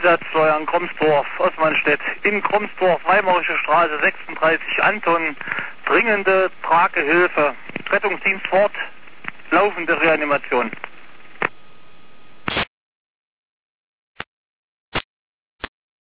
Einsatzsteuer in Kromsdorf, Osmanstedt. In Kromsdorf, Weimarische Straße 36, Anton. Dringende Tragehilfe. Rettungsdienst fort. Laufende Reanimation.